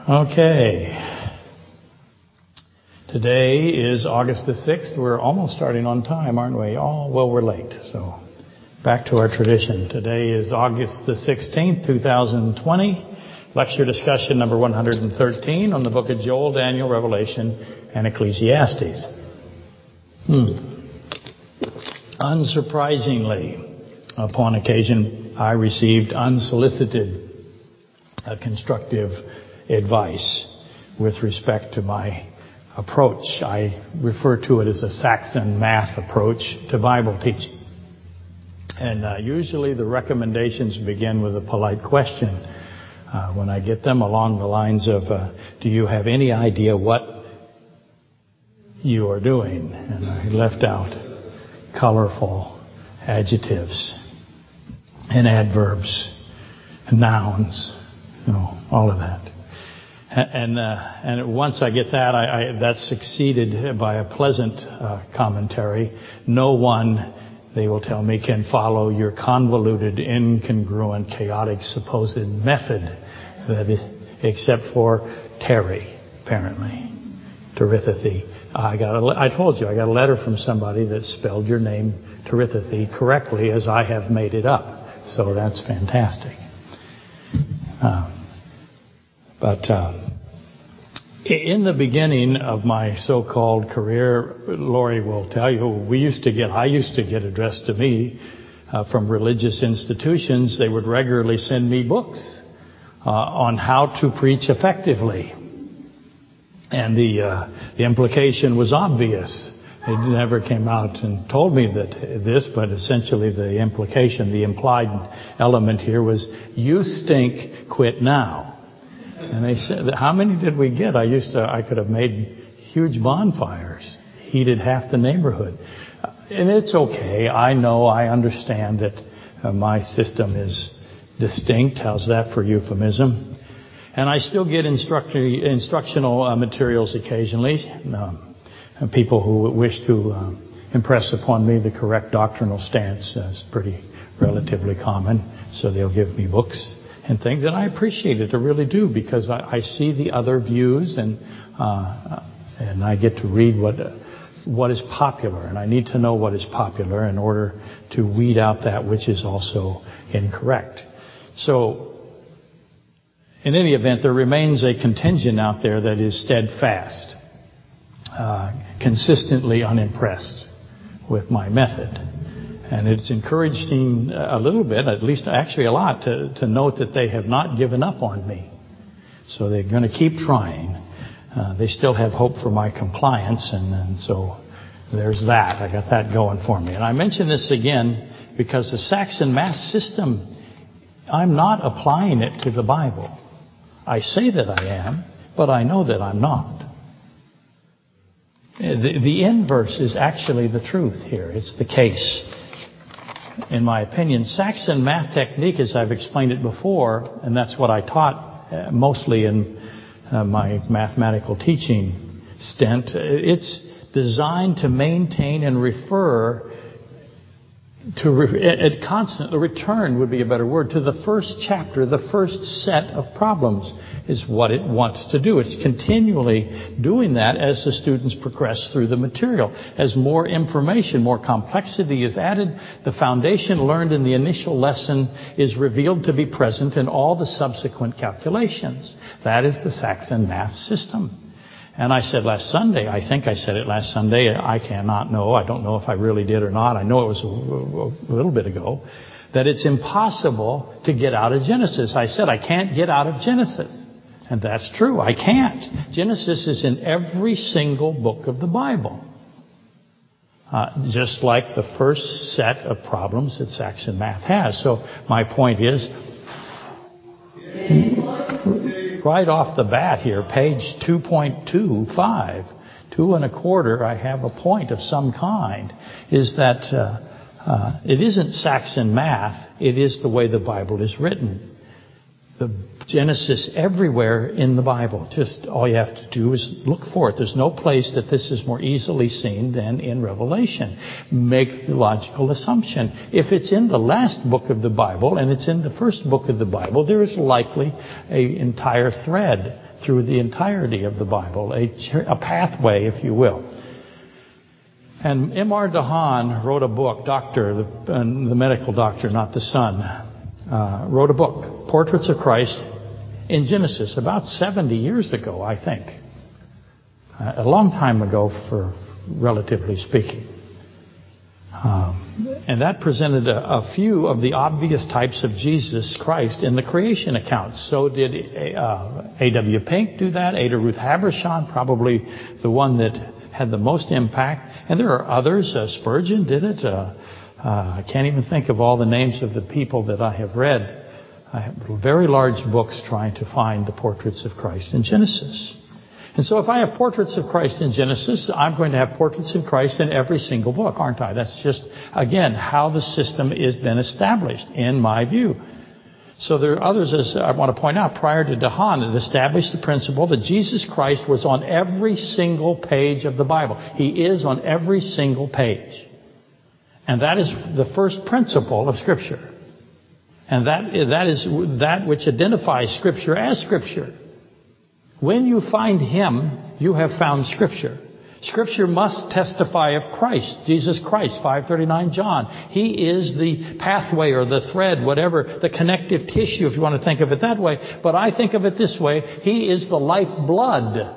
Okay. Today is August the 6th. We're almost starting on time, aren't we? Oh, well, we're late. So back to our tradition. Today is August the 16th, 2020. Lecture discussion number 113 on the book of Joel, Daniel, Revelation, and Ecclesiastes. Unsurprisingly, upon occasion, I received unsolicited constructive advice with respect to my approach. I refer to it as a Saxon math approach to Bible teaching. And usually the recommendations begin with a polite question. When I get them along the lines of, do you have any idea what you are doing? And I left out colorful adjectives and adverbs and nouns, all of that. And once I get that, that's succeeded by a pleasant commentary. No one, they will tell me, can follow your convoluted, incongruent, chaotic supposed method, except for Terry, apparently. Terithathy. I told you, I got a letter from somebody that spelled your name, Terithathy, correctly as I have made it up. So that's fantastic. But in the beginning of my so-called career, Lori will tell you, I used to get addressed to me from religious institutions. They would regularly send me books on how to preach effectively. And the implication was obvious. It never came out and told me but essentially the implication, the implied element here was, you stink, quit now. And they said, how many did we get? I could have made huge bonfires, heated half the neighborhood. And it's okay. I understand that my system is distinct. How's that for euphemism? And I still get instructional materials occasionally. People who wish to impress upon me the correct doctrinal stance is pretty relatively common. So they'll give me books and things, and I appreciate it. I really do, because I see the other views, and I get to read what is popular, and I need to know what is popular in order to weed out that which is also incorrect. So, in any event, there remains a contingent out there that is steadfast, consistently unimpressed with my method. And it's encouraging a little bit, at least actually a lot, to note that they have not given up on me. So they're going to keep trying. They still have hope for my compliance, and so there's that. I got that going for me. And I mention this again because the Saxon math system, I'm not applying it to the Bible. I say that I am, but I know that I'm not. The inverse is actually the truth here. It's the case. In my opinion, Saxon math technique, as I've explained it before, and that's what I taught mostly in my mathematical teaching stint, it's designed to maintain and refer to constant return would be a better word to the first chapter, the first set of problems is what it wants to do. It's continually doing that as the students progress through the material. As more information, more complexity is added, the foundation learned in the initial lesson is revealed to be present in all the subsequent calculations. That is the Saxon math system. And I said last Sunday, I think I said it last Sunday, I cannot know, I don't know if I really did or not, I know it was a little bit ago, that it's impossible to get out of Genesis. I said I can't get out of Genesis. And that's true, I can't. Genesis is in every single book of the Bible. Just like the first set of problems that Saxon math has. So my point is, right off the bat here, page 2.25, 2.25, I have a point of some kind, is that it isn't Saxon math, it is the way the Bible is written. The Genesis everywhere in the Bible. Just all you have to do is look for it. There's no place that this is more easily seen than in Revelation. Make the logical assumption. If it's in the last book of the Bible and it's in the first book of the Bible, there is likely an entire thread through the entirety of the Bible, a pathway, if you will. And M.R. DeHaan wrote a book, the medical doctor, not the son, wrote a book, Portraits of Christ in Genesis, about 70 years ago, I think. A long time ago, for relatively speaking. And that presented a few of the obvious types of Jesus Christ in the creation accounts. So did A.W. Pink do that. Ada Ruth Habershon, probably the one that had the most impact. And there are others. Spurgeon did it. I can't even think of all the names of the people that I have read. I have very large books trying to find the portraits of Christ in Genesis. And so if I have portraits of Christ in Genesis, I'm going to have portraits of Christ in every single book, aren't I? That's just, again, how the system has been established, in my view. So there are others, as I want to point out, prior to DeHaan, that established the principle that Jesus Christ was on every single page of the Bible. He is on every single page. And that is the first principle of Scripture. And that is that which identifies Scripture as Scripture. When you find Him, you have found Scripture. Scripture must testify of Christ, Jesus Christ, 5:39 John. He is the pathway or the thread, whatever, the connective tissue, if you want to think of it that way. But I think of it this way. He is the lifeblood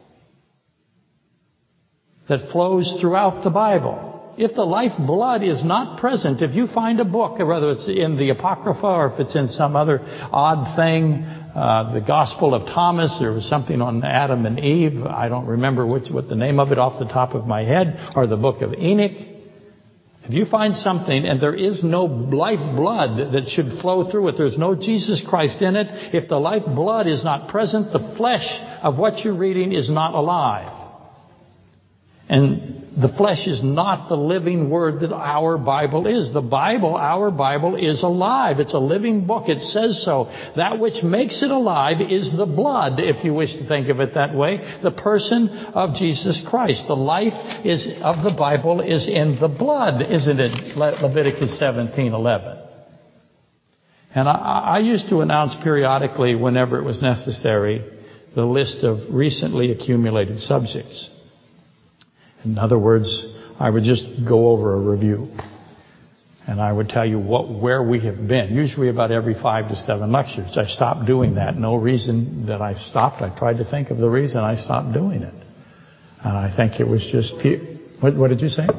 that flows throughout the Bible. If the lifeblood is not present, if you find a book, whether it's in the Apocrypha or if it's in some other odd thing, the Gospel of Thomas, there was something on Adam and Eve. I don't remember what the name of it off the top of my head, or the book of Enoch. If you find something and there is no lifeblood that should flow through it, there's no Jesus Christ in it, if the lifeblood is not present, the flesh of what you're reading is not alive. And the flesh is not the living word that our Bible is. The Bible, our Bible, is alive. It's a living book. It says so. That which makes it alive is the blood, if you wish to think of it that way. The person of Jesus Christ. The life of the Bible is in the blood, isn't it? Leviticus 17:11. And I used to announce periodically, whenever it was necessary, the list of recently accumulated subjects. In other words, I would just go over a review. And I would tell you where we have been, usually about every 5 to 7 lectures. I stopped doing that. No reason that I stopped. I tried to think of the reason I stopped doing it. And I think it was just... What did you say?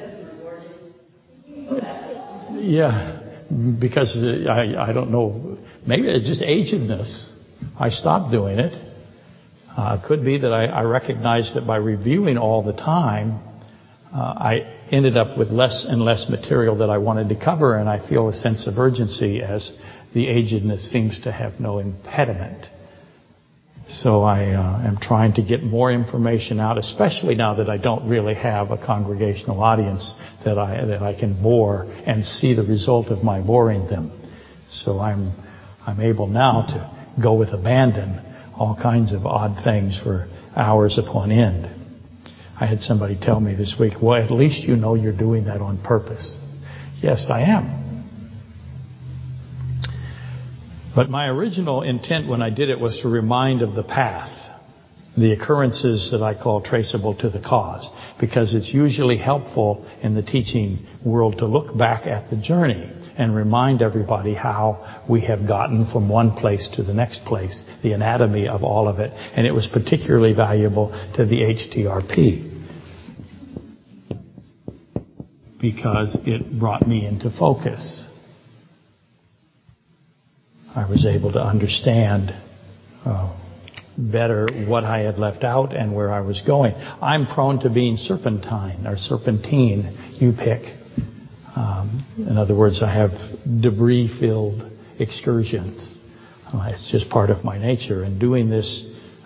Yeah, because I don't know. Maybe it's just agedness. I stopped doing it. Could be that I recognized that by reviewing all the time, I ended up with less and less material that I wanted to cover, and I feel a sense of urgency as the agedness seems to have no impediment. So I am trying to get more information out, especially now that I don't really have a congregational audience that I can bore and see the result of my boring them. So I'm able now to go with abandon all kinds of odd things for hours upon end. I had somebody tell me this week, well, at least you know you're doing that on purpose. Yes, I am. But my original intent when I did it was to remind of the path, the occurrences that I call traceable to the cause, because it's usually helpful in the teaching world to look back at the journey and remind everybody how we have gotten from one place to the next place, the anatomy of all of it. And it was particularly valuable to the HTRP because it brought me into focus. I was able to understand better what I had left out and where I was going. I'm prone to being serpentine, you pick. In other words, I have debris-filled excursions. It's just part of my nature. And doing this,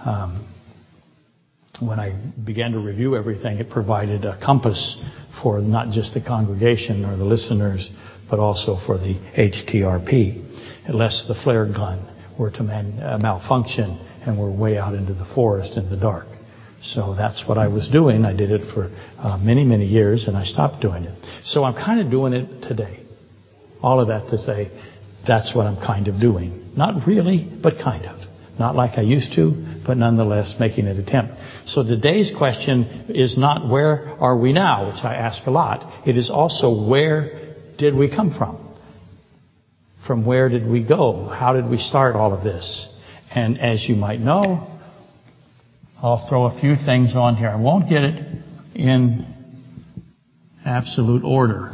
when I began to review everything, it provided a compass for not just the congregation or the listeners, but also for the HTRP. Lest the flare gun were to malfunction and were way out into the forest in the dark. So that's what I was doing. I did it for many, many years, and I stopped doing it. So I'm kind of doing it today. All of that to say, that's what I'm kind of doing. Not really, but kind of. Not like I used to, but nonetheless making an attempt. So today's question is not where are we now, which I ask a lot. It is also where did we come from? From where did we go? How did we start all of this? And as you might know, I'll throw a few things on here. I won't get it in absolute order.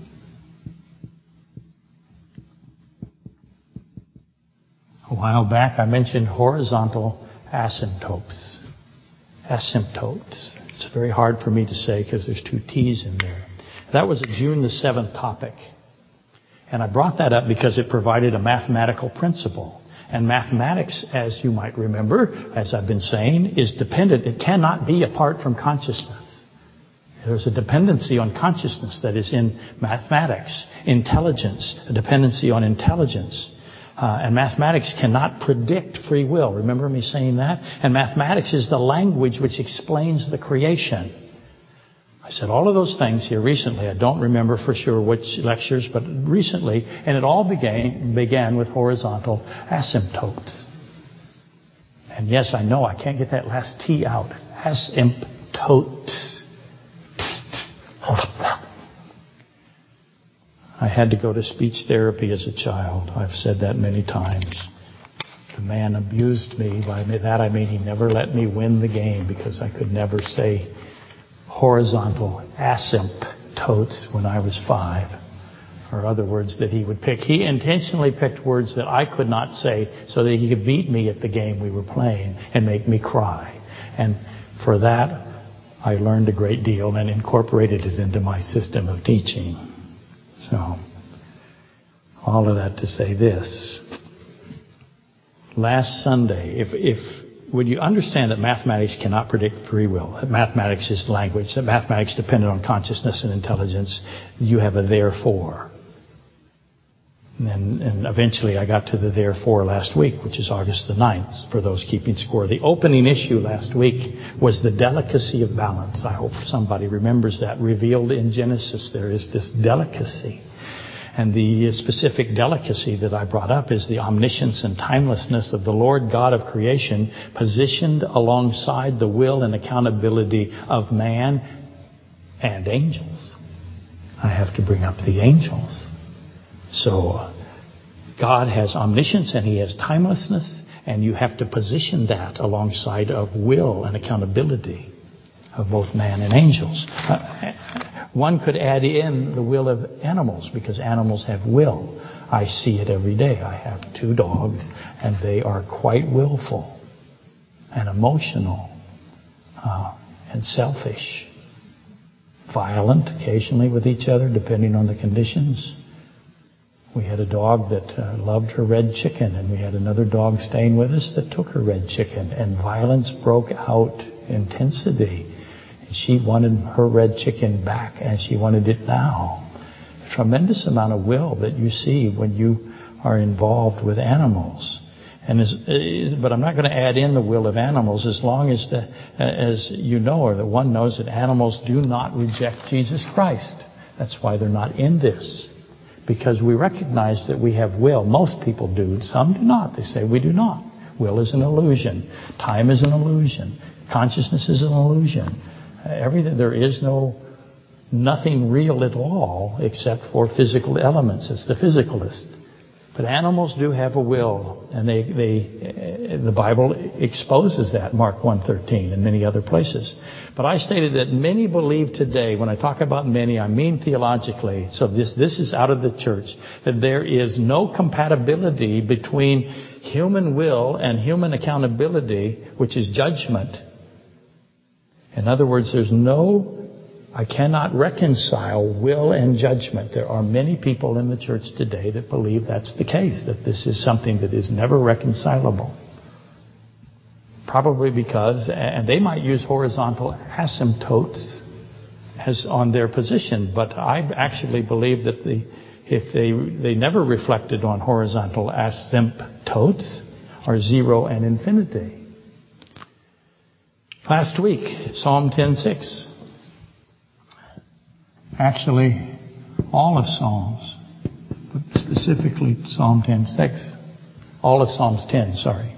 A while back I mentioned horizontal asymptotes. Asymptotes. It's very hard for me to say because there's two T's in there. That was a June the 7th topic. And I brought that up because it provided a mathematical principle. And mathematics, as you might remember, as I've been saying, is dependent. It cannot be apart from consciousness. There's a dependency on consciousness that is in mathematics. Intelligence, a dependency on intelligence. And mathematics cannot predict free will. Remember me saying that? And mathematics is the language which explains the creation. I said all of those things here recently. I don't remember for sure which lectures, but recently. And it all began with horizontal asymptotes. And yes, I know I can't get that last T out. Asymptotes. I had to go to speech therapy as a child. I've said that many times. The man abused me. By that I mean he never let me win the game because I could never say horizontal asymptotes when I was 5. Or other words that he would pick. He intentionally picked words that I could not say so that he could beat me at the game we were playing and make me cry. And for that, I learned a great deal and incorporated it into my system of teaching. So, all of that to say this. Last Sunday, when you understand that mathematics cannot predict free will, that mathematics is language, that mathematics dependent on consciousness and intelligence, you have a therefore. And eventually I got to the therefore last week, which is August the 9th, for those keeping score. The opening issue last week was the delicacy of balance. I hope somebody remembers that. Revealed in Genesis, there is this delicacy. And the specific delicacy that I brought up is the omniscience and timelessness of the Lord God of creation positioned alongside the will and accountability of man and angels. I have to bring up the angels. So God has omniscience and He has timelessness, and you have to position that alongside of will and accountability of both man and angels. One could add in the will of animals, because animals have will. I see it every day. I have 2 dogs, and they are quite willful and emotional and selfish, violent occasionally with each other, depending on the conditions. We had a dog that loved her red chicken, and we had another dog staying with us that took her red chicken, and violence broke out, intensity. And she wanted her red chicken back, and she wanted it now. A tremendous amount of will that you see when you are involved with animals. But I'm not going to add in the will of animals as long as you know, or that one knows, that animals do not reject Jesus Christ. That's why they're not in this. Because we recognize that we have will. Most people do. Some do not. They say we do not. Will is an illusion. Time is an illusion. Consciousness is an illusion. Everything. There is nothing real at all except for physical elements. It's the physicalist. But animals do have a will, and the Bible exposes that, Mark 1:13 and many other places. But I stated that many believe today, when I talk about many, I mean theologically, so this is out of the church, that there is no compatibility between human will and human accountability, which is judgment. In other words, I cannot reconcile will and judgment. There are many people in the church today that believe that's the case, that this is something that is never reconcilable. Probably because, and they might use horizontal asymptotes as on their position, but I actually believe that if they never reflected on horizontal asymptotes or zero and infinity. Last week, Psalm 10:6. Actually, all of Psalms, but specifically Psalm 10:6. All of Psalms 10, sorry.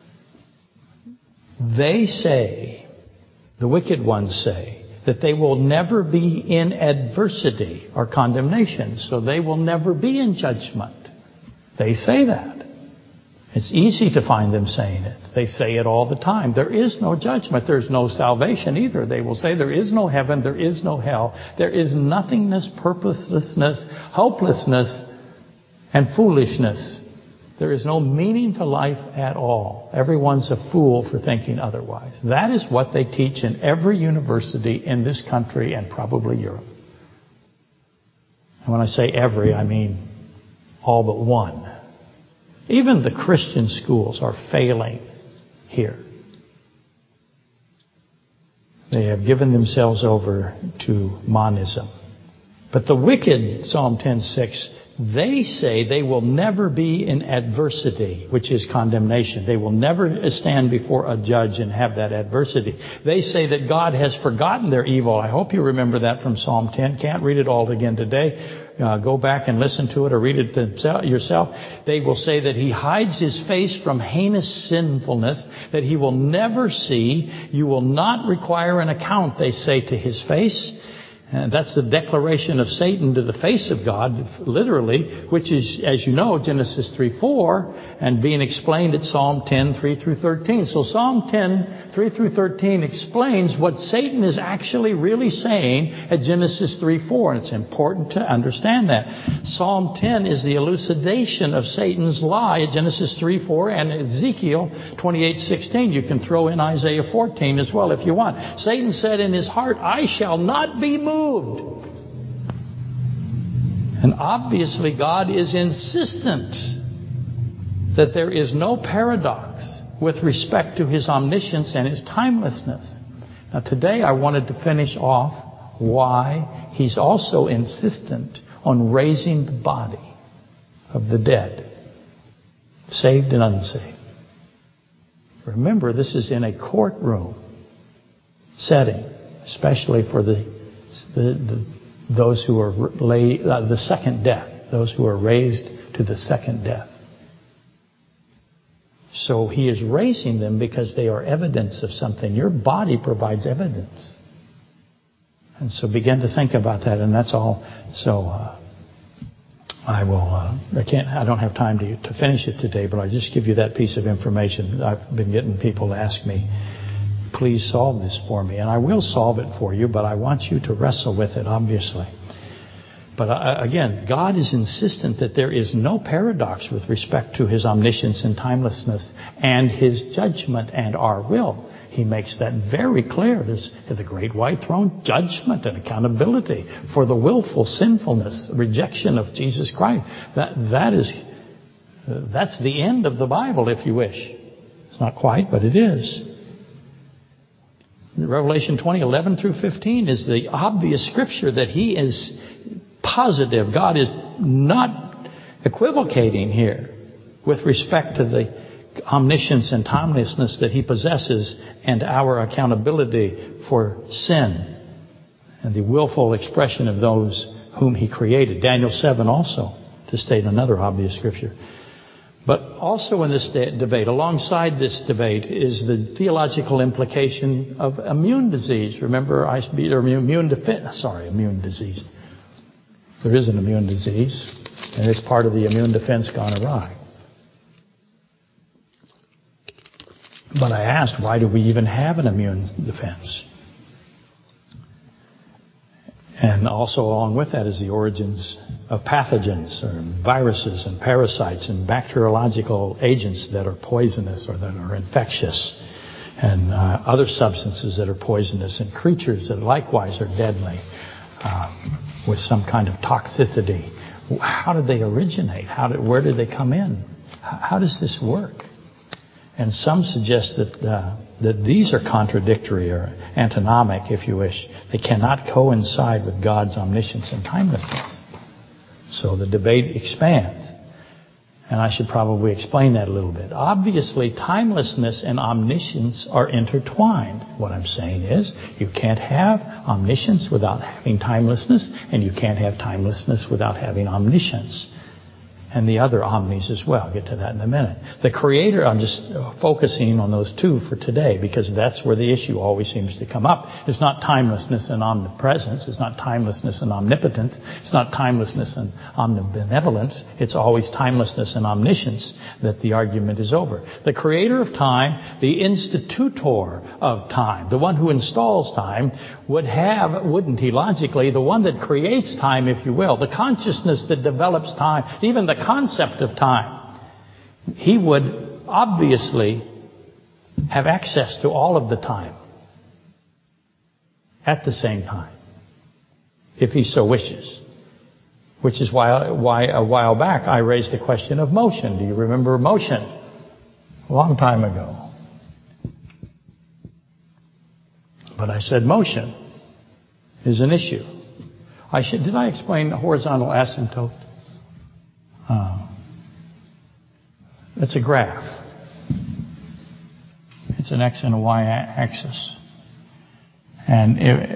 They say, the wicked ones say, that they will never be in adversity or condemnation, so they will never be in judgment. They say that. It's easy to find them saying it. They say it all the time. There is no judgment. There's no salvation either. They will say there is no heaven, there is no hell. There is nothingness, purposelessness, hopelessness, and foolishness. There is no meaning to life at all. Everyone's a fool for thinking otherwise. That is what they teach in every university in this country and probably Europe. And when I say every, I mean all but one. Even the Christian schools are failing here. They have given themselves over to monism. But the wicked, Psalm 10:6, they say they will never be in adversity, which is condemnation. They will never stand before a judge and have that adversity. They say that God has forgotten their evil. I hope you remember that from Psalm 10. Can't read it all again today. Go back and listen to it or read it yourself. They will say that He hides His face from heinous sinfulness, that He will never see. You will not require an account, they say, to His face. And that's the declaration of Satan to the face of God, literally, which is, as you know, Genesis 3:4, and being explained at Psalm 10:3-13. So Psalm 10:3-13 explains what Satan is actually really saying at Genesis 3:4, and it's important to understand that. Psalm 10 is the elucidation of Satan's lie at Genesis 3:4 and Ezekiel 28:16. You can throw in Isaiah 14 as well if you want. Satan said in his heart, I shall not be moved. And obviously God is insistent that there is no paradox with respect to His omniscience and His timelessness. Now today I wanted to finish off why He's also insistent on raising the body of the dead, saved and unsaved. Remember, this is in a courtroom setting, especially for those who are the second death, those who are raised to the second death. So He is raising them because they are evidence of something. Your body provides evidence. And so begin to think about that, and that's all. So I don't have time to finish it today, but I'll just give you that piece of information. I've been getting people to ask me, please solve this for me. And I will solve it for you, but I want you to wrestle with it, obviously. But again, God is insistent that there is no paradox with respect to His omniscience and timelessness and His judgment and our will. He makes that very clear. There's the great white throne, judgment and accountability for the willful sinfulness, rejection of Jesus Christ. That's the end of the Bible, if you wish. It's not quite, but it is. Revelation 20:11-15 is the obvious scripture that He is positive. God is not equivocating here with respect to the omniscience and timelessness that He possesses and our accountability for sin and the willful expression of those whom He created. Daniel 7 also, to state another obvious scripture. But also in this debate, alongside this debate, is the theological implication of immune disease. Remember, immune disease. There is an immune disease, and it's part of the immune defense gone awry. But I asked, why do we even have an immune defense? And also along with that is the origins of pathogens or viruses and parasites and bacteriological agents that are poisonous or that are infectious, and other substances that are poisonous, and creatures that likewise are deadly with some kind of toxicity. How did they originate? Where did they come in? How does this work? And some suggest that these are contradictory or antinomic, if you wish. They cannot coincide with God's omniscience and timelessness. So the debate expands. And I should probably explain that a little bit. Obviously, timelessness and omniscience are intertwined. What I'm saying is, you can't have omniscience without having timelessness, and you can't have timelessness without having omniscience. And the other omnis as well. I'll get to that in a minute. The Creator, I'm just focusing on those two for today because that's where the issue always seems to come up. It's not timelessness and omnipresence. It's not timelessness and omnipotence. It's not timelessness and omnibenevolence. It's always timelessness and omniscience that the argument is over. The Creator of time, the institutor of time, the one who installs time, wouldn't he logically, the one that creates time, if you will, the consciousness that develops time, even the concept of time, he would obviously have access to all of the time at the same time, if he so wishes. Which is why a while back I raised the question of motion. Do you remember motion? A long time ago. But I said motion is an issue. Did I explain horizontal asymptote? It's a graph. It's an x and a y axis. And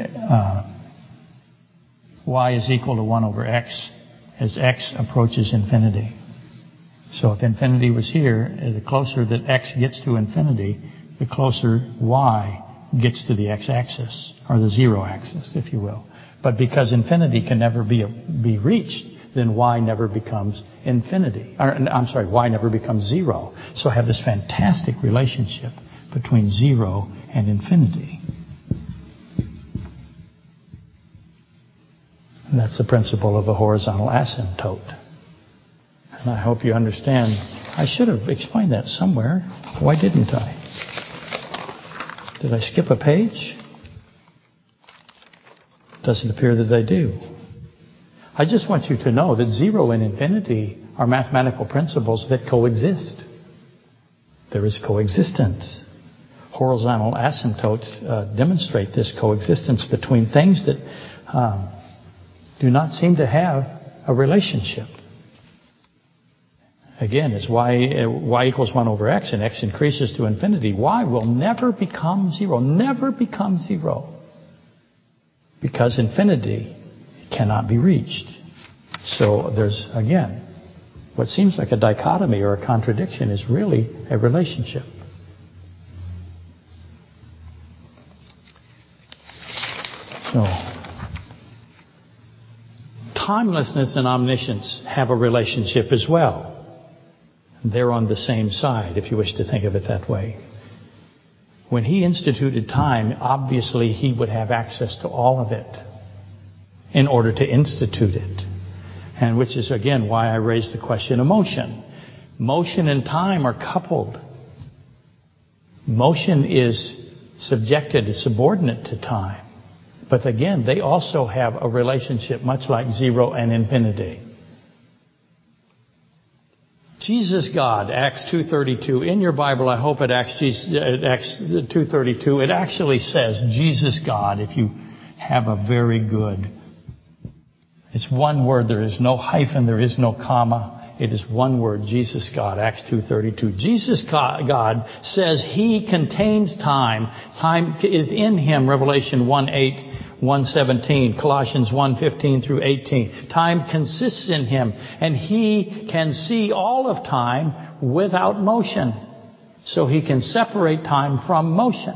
y is equal to 1 over x as x approaches infinity. So if infinity was here, the closer that x gets to infinity, the closer y gets to the x-axis, or the zero axis, if you will. But because infinity can never be reached, then y never becomes infinity. Y never becomes zero. So I have this fantastic relationship between zero and infinity. And that's the principle of a horizontal asymptote. And I hope you understand. I should have explained that somewhere. Why didn't I? Did I skip a page? Doesn't appear that I do. I just want you to know that zero and infinity are mathematical principles that coexist. There is coexistence. Horizontal asymptotes demonstrate this coexistence between things that do not seem to have a relationship. Again, it's y equals 1 over x, and x increases to infinity. Y will never become zero. Never become zero. Because infinity cannot be reached. So there's, again, what seems like a dichotomy or a contradiction is really a relationship. So, timelessness and omniscience have a relationship as well. They're on the same side, if you wish to think of it that way. When he instituted time, obviously he would have access to all of it in order to institute it. And which is, again, why I raised the question of motion. Motion and time are coupled. Motion is subjected, subordinate to time. But again, they also have a relationship much like zero and infinity. Jesus God, Acts 2:32. In your Bible, I hope at Acts 2:32, it actually says Jesus God, if you have a very good. It's one word. There is no hyphen. There is no comma. It is one word, Jesus God, Acts 2:32. Jesus God says He contains time. Time is in Him, Revelation 1:8. 1:17, Colossians 1:15 through 18. Time consists in Him, and He can see all of time without motion. So He can separate time from motion,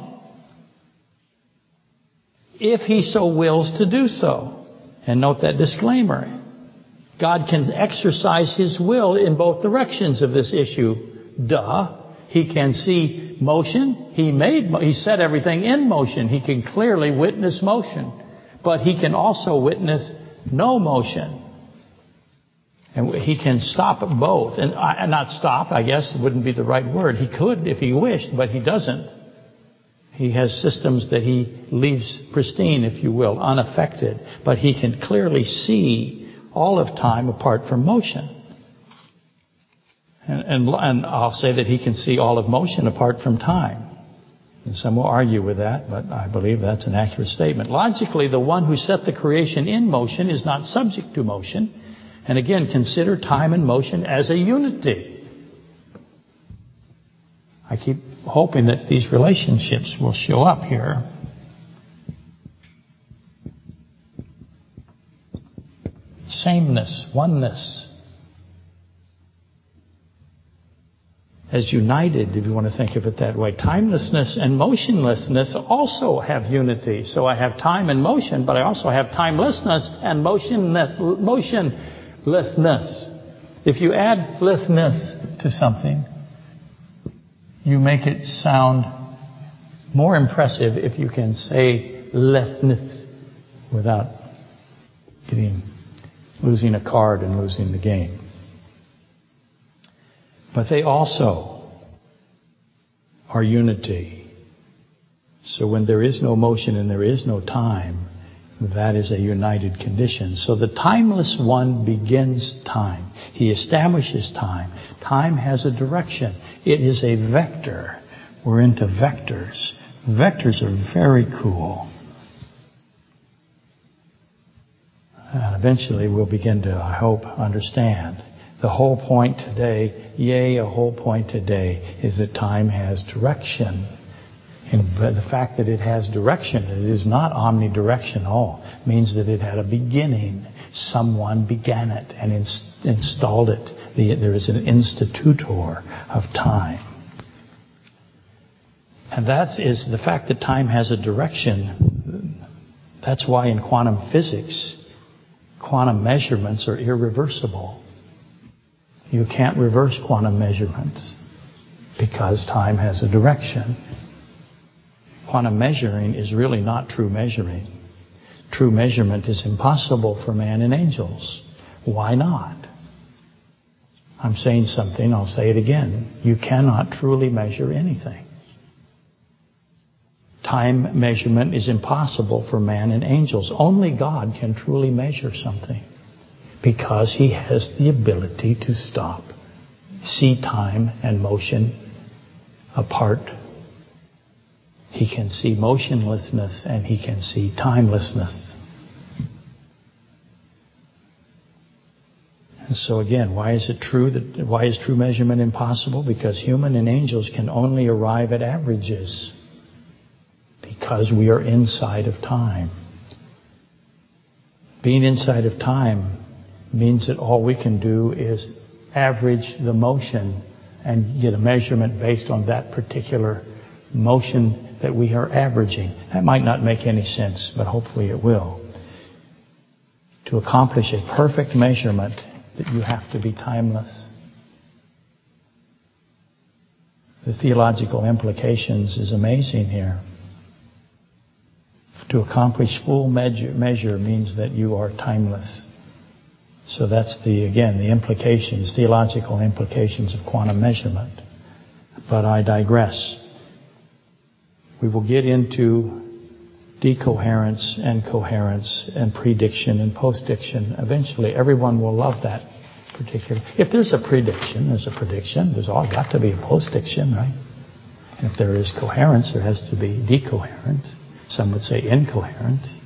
if He so wills to do so. And note that disclaimer. God can exercise His will in both directions of this issue. He can see motion. He set everything in motion. He can clearly witness motion. But He can also witness no motion. And He can stop both. And not stop, I guess, wouldn't be the right word. He could if He wished, but He doesn't. He has systems that He leaves pristine, if you will, unaffected. But He can clearly see all of time apart from motion. And I'll say that He can see all of motion apart from time. And some will argue with that, but I believe that's an accurate statement. Logically, the one who set the creation in motion is not subject to motion, And again, consider time and motion as a unity. I keep hoping that these relationships will show up here. Sameness, oneness. As united, if you want to think of it that way. Timelessness and motionlessness also have unity. So I have time and motion, but I also have timelessness and motionlessness. If you add lessness to something, you make it sound more impressive if you can say lessness without losing a card and losing the game. But they also are unity. So when there is no motion and there is no time, that is a united condition. So the timeless one begins time. He establishes time. Time has a direction. It is a vector. We're into vectors. Vectors are very cool. And eventually we'll begin to, I hope, understand. The whole point today, a whole point today, is that time has direction. And the fact that it has direction, it is not omnidirectional, means that it had a beginning. Someone began it and installed it. There is an institutor of time. And that is the fact that time has a direction. That's why in quantum physics, quantum measurements are irreversible. You can't reverse quantum measurements because time has a direction. Quantum measuring is really not true measuring. True measurement is impossible for man and angels. Why not? I'm saying something, I'll say it again. You cannot truly measure anything. Time measurement is impossible for man and angels. Only God can truly measure something. Because He has the ability to stop, see time and motion apart. He can see motionlessness and He can see timelessness. And so again, why is true measurement impossible? Because human and angels can only arrive at averages. Because we are inside of time. Being inside of time means that all we can do is average the motion and get a measurement based on that particular motion that we are averaging. That might not make any sense, but hopefully it will. To accomplish a perfect measurement, that you have to be timeless. The theological implications is amazing here. To accomplish full measure means that you are timeless. So that's the implications, theological implications of quantum measurement. But I digress. We will get into decoherence and coherence and prediction and postdiction. Eventually, everyone will love that particular. If there's a prediction, there's a prediction. There's all got to be a postdiction, right? And if there is coherence, there has to be decoherence. Some would say incoherence.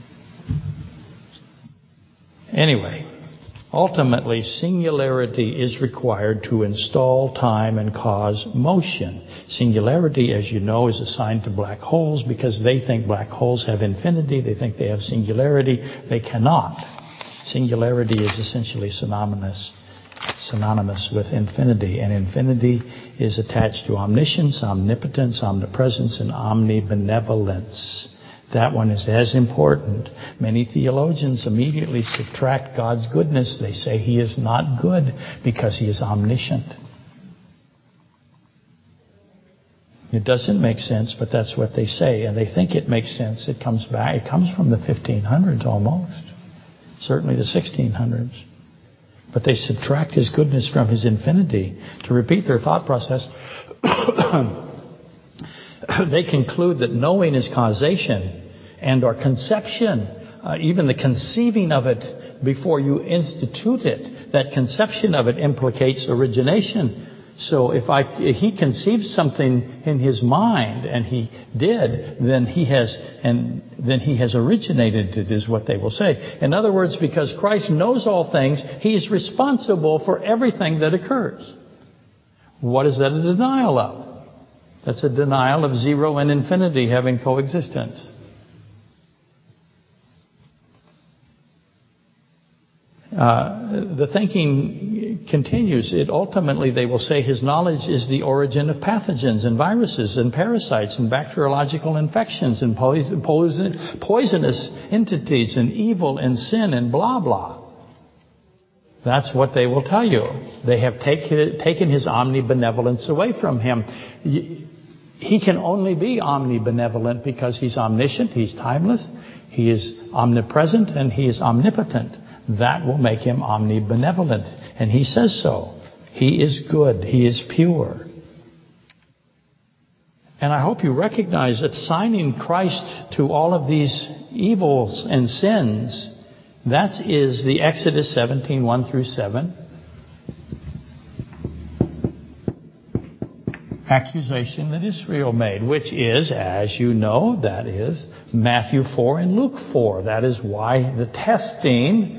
Anyway. Ultimately, singularity is required to install time and cause motion. Singularity, as you know, is assigned to black holes because they think black holes have infinity. They think they have singularity. They cannot. Singularity is essentially synonymous with infinity. And infinity is attached to omniscience, omnipotence, omnipresence, and omnibenevolence. That one is as important. Many theologians immediately subtract God's goodness. They say He is not good because He is omniscient. It doesn't make sense, but that's what they say. And they think it makes sense. It comes from the 1500s almost. Certainly the 1600s. But they subtract His goodness from His infinity. To repeat their thought process, they conclude that knowing is causation and or conception, even the conceiving of it before you institute it, that conception of it implicates origination. So if he conceived something in his mind, and he did, then he has originated it, is what they will say. In other words, because Christ knows all things, he's responsible for everything that occurs. What is that a denial of? That's a denial of zero and infinity having coexistence. The thinking continues. Ultimately, they will say his knowledge is the origin of pathogens and viruses and parasites and bacteriological infections and poisonous entities and evil and sin and blah, blah. That's what they will tell you. They have taken his omnibenevolence away from him. He can only be omnibenevolent because he's omniscient, he's timeless, he is omnipresent, and he is omnipotent. That will make him omnibenevolent. And he says so. He is good. He is pure. And I hope you recognize that assigning Christ to all of these evils and sins, that is the Exodus 17, 1 through 7. Accusation that Israel made, which is, as you know, that is Matthew 4 and Luke 4. That is why the testing...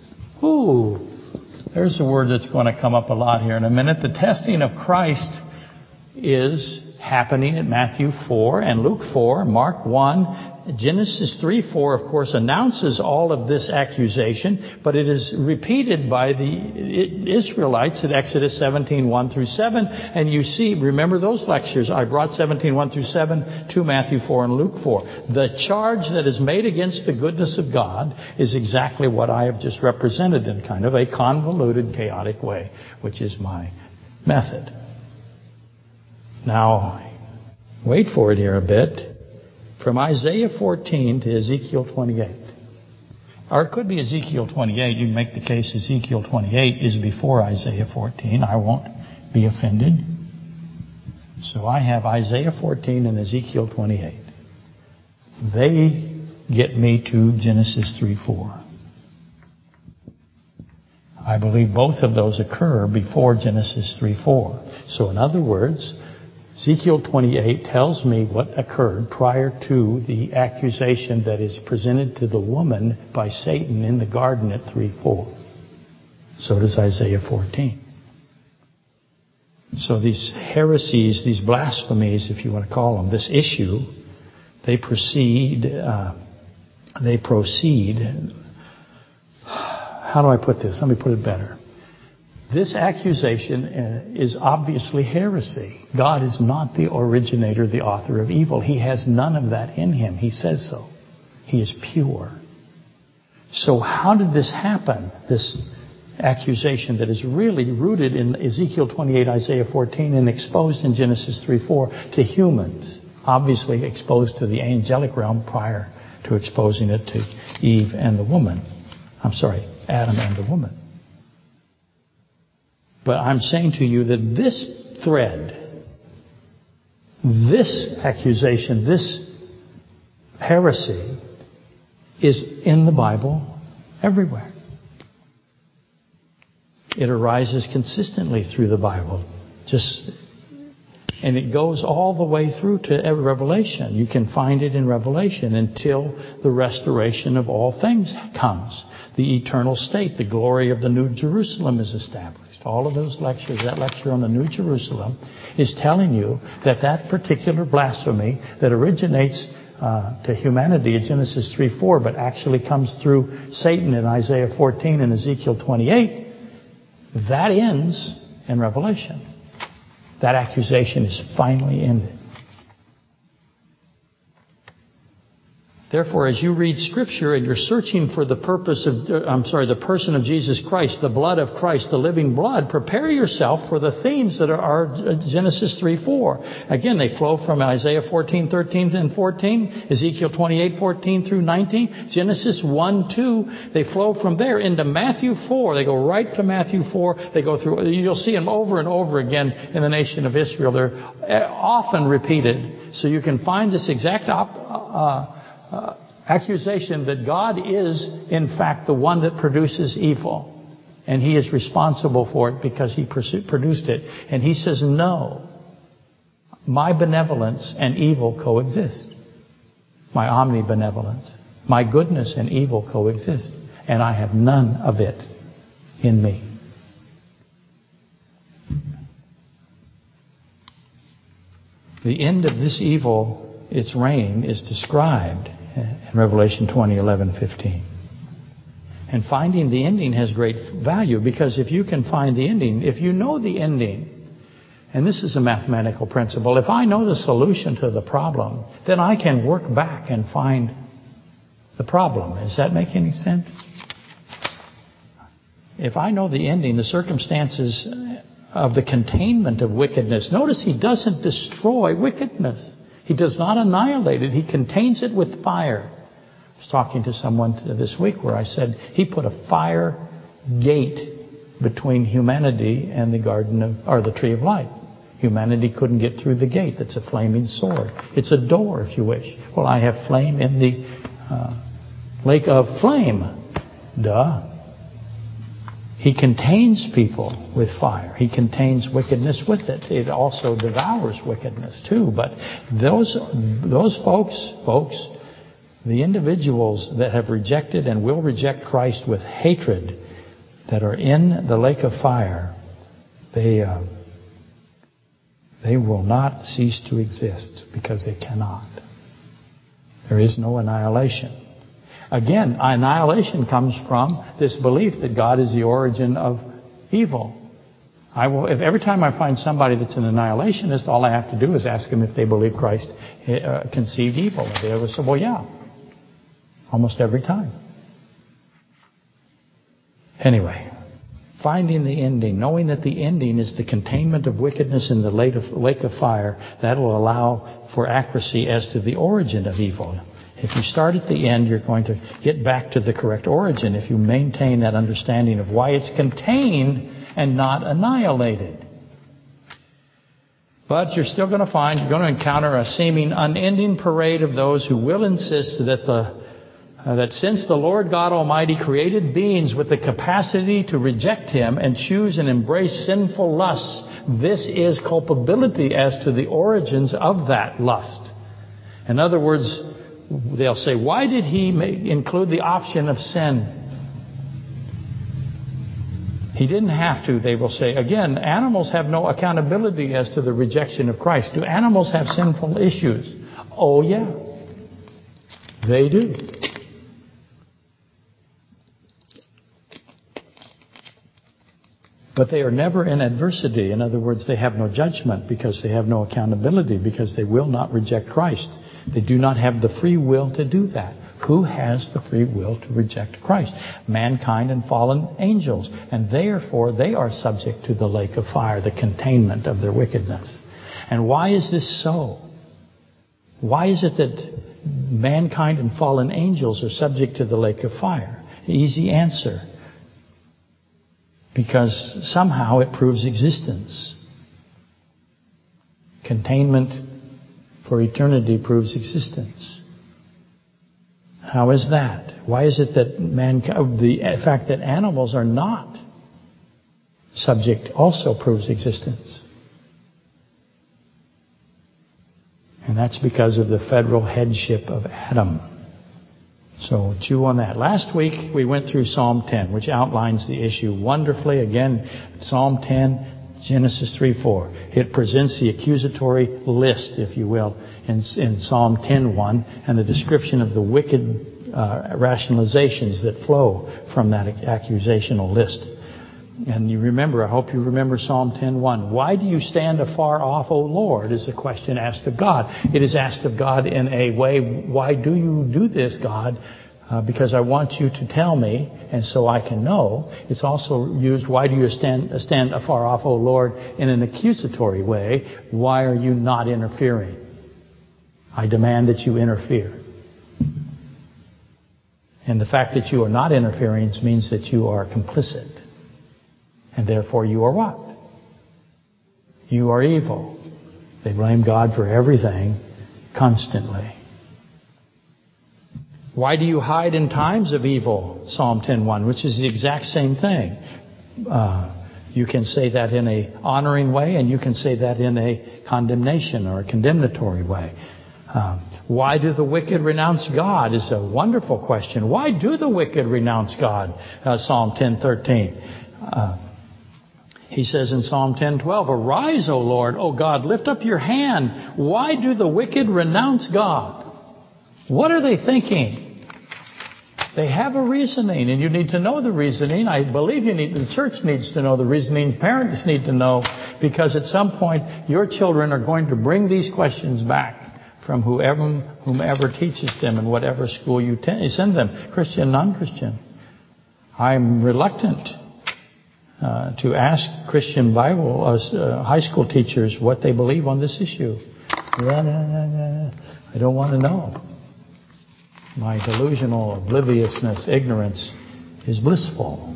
there's a word that's going to come up a lot here in a minute. The testing of Christ is happening at Matthew 4 and Luke 4, Mark 1. Genesis 3:4, of course, announces all of this accusation, but it is repeated by the Israelites at Exodus 17, 1 through 7. And you see, remember those lectures. I brought 17, 1 through 7 to Matthew 4 and Luke 4. The charge that is made against the goodness of God is exactly what I have just represented in kind of a convoluted, chaotic way, which is my method. Now, wait for it here a bit. From Isaiah 14 to Ezekiel 28. Or it could be Ezekiel 28. You can make the case Ezekiel 28 is before Isaiah 14. I won't be offended. So I have Isaiah 14 and Ezekiel 28. They get me to Genesis 3:4. I believe both of those occur before Genesis 3:4. So in other words, Ezekiel 28 tells me what occurred prior to the accusation that is presented to the woman by Satan in the garden at 3:4. So does Isaiah 14. So these heresies, these blasphemies, if you want to call them, this issue, they proceed. How do I put this? Let me put it better. This accusation is obviously heresy. God is not the originator, the author of evil. He has none of that in him. He says so. He is pure. So how did this happen? This accusation that is really rooted in Ezekiel 28, Isaiah 14, and exposed in Genesis 3:4 to humans. Obviously exposed to the angelic realm prior to exposing it to Eve and the woman. Adam and the woman. But I'm saying to you that this thread, this accusation, this heresy is in the Bible everywhere. It arises consistently through the Bible. And it goes all the way through to Revelation. You can find it in Revelation until the restoration of all things comes. The eternal state, the glory of the New Jerusalem is established. All of those lectures, that lecture on the New Jerusalem is telling you that particular blasphemy that originates to humanity in Genesis 3:4, but actually comes through Satan in Isaiah 14 and Ezekiel 28, that ends in Revelation. That accusation is finally ended. Therefore, as you read Scripture and you're searching for the person of Jesus Christ, the blood of Christ, the living blood, prepare yourself for the themes that are Genesis 3:4. Again, they flow from Isaiah 14, 13 and 14, Ezekiel 28, 14 through 19, Genesis 1, 2. They flow from there into Matthew 4. They go right to Matthew 4. They go through, you'll see them over and over again in the nation of Israel. They're often repeated. So you can find this exact accusation that God is, in fact, the one that produces evil. And He is responsible for it because He produced it. And He says, no, my benevolence and evil coexist. My omnibenevolence. My goodness and evil coexist. And I have none of it in me. The end of this evil, its reign, is described in Revelation 20:11-15. And finding the ending has great value, because if you can find the ending, if you know the ending, and this is a mathematical principle, if I know the solution to the problem, then I can work back and find the problem. Does that make any sense? If I know the ending, the circumstances of the containment of wickedness. Notice He doesn't destroy wickedness. He does not annihilate it. He contains it with fire. I was talking to someone this week where I said He put a fire gate between humanity and the the tree of life. Humanity couldn't get through the gate. It's a flaming sword. It's a door, if you wish. Well, I have flame in the lake of flame. Duh. He contains people with fire. He contains wickedness with it. It also devours wickedness too. But those folks, the individuals that have rejected and will reject Christ with hatred, that are in the lake of fire, they will not cease to exist, because they cannot. There is no annihilation. Again, annihilation comes from this belief that God is the origin of evil. If every time I find somebody that's an annihilationist, all I have to do is ask them if they believe Christ conceived evil. And they will say, well, yeah. Almost every time. Anyway, finding the ending, knowing that the ending is the containment of wickedness in the lake of fire, that will allow for accuracy as to the origin of evil. If you start at the end, you're going to get back to the correct origin if you maintain that understanding of why it's contained and not annihilated. But you're still going to encounter a seeming unending parade of those who will insist that since the Lord God Almighty created beings with the capacity to reject Him and choose and embrace sinful lusts, this is culpability as to the origins of that lust. In other words, they'll say, why did He include the option of sin? He didn't have to, they will say. Again, animals have no accountability as to the rejection of Christ. Do animals have sinful issues? Oh, yeah. They do. But they are never in adversity. In other words, they have no judgment because they have no accountability, because they will not reject Christ. They do not have the free will to do that. Who has the free will to reject Christ? Mankind and fallen angels. And therefore, they are subject to the lake of fire, the containment of their wickedness. And why is this so? Why is it that mankind and fallen angels are subject to the lake of fire? Easy answer. Because somehow it proves existence. Containment for eternity proves existence. How is that? Why is it that the fact that animals are not subject also proves existence? And that's because of the federal headship of Adam. So chew on that. Last week we went through Psalm 10, which outlines the issue wonderfully. Again, Psalm 10, Genesis 3:4. It presents the accusatory list, if you will, in Psalm 10:1, and the description of the wicked rationalizations that flow from that accusational list. And you remember, I hope you remember Psalm 10:1. Why do you stand afar off, O Lord? Is the question asked of God. It is asked of God in a way, why do you do this, God? Because I want you to tell me, and so I can know. It's also used, why do you stand afar off, O Lord, in an accusatory way? Why are you not interfering? I demand that you interfere. And the fact that you are not interfering means that you are complicit. And therefore you are what? You are evil. They blame God for everything constantly. Why do you hide in times of evil? Psalm 10:1, which is the exact same thing. You can say that in a honoring way, and you can say that in a condemnation or a condemnatory way. Why do the wicked renounce God is a wonderful question. Why do the wicked renounce God? Psalm 10:13. He says in Psalm 10:12, "Arise, O Lord, O God, lift up your hand. Why do the wicked renounce God?" What are they thinking? They have a reasoning, and you need to know the reasoning. I believe the church needs to know the reasoning. Parents need to know, because at some point your children are going to bring these questions back from whomever teaches them in whatever school you send them, Christian, non-Christian. I'm reluctant to ask Christian Bible high school teachers what they believe on this issue. I don't want to know. My delusional obliviousness, ignorance is blissful.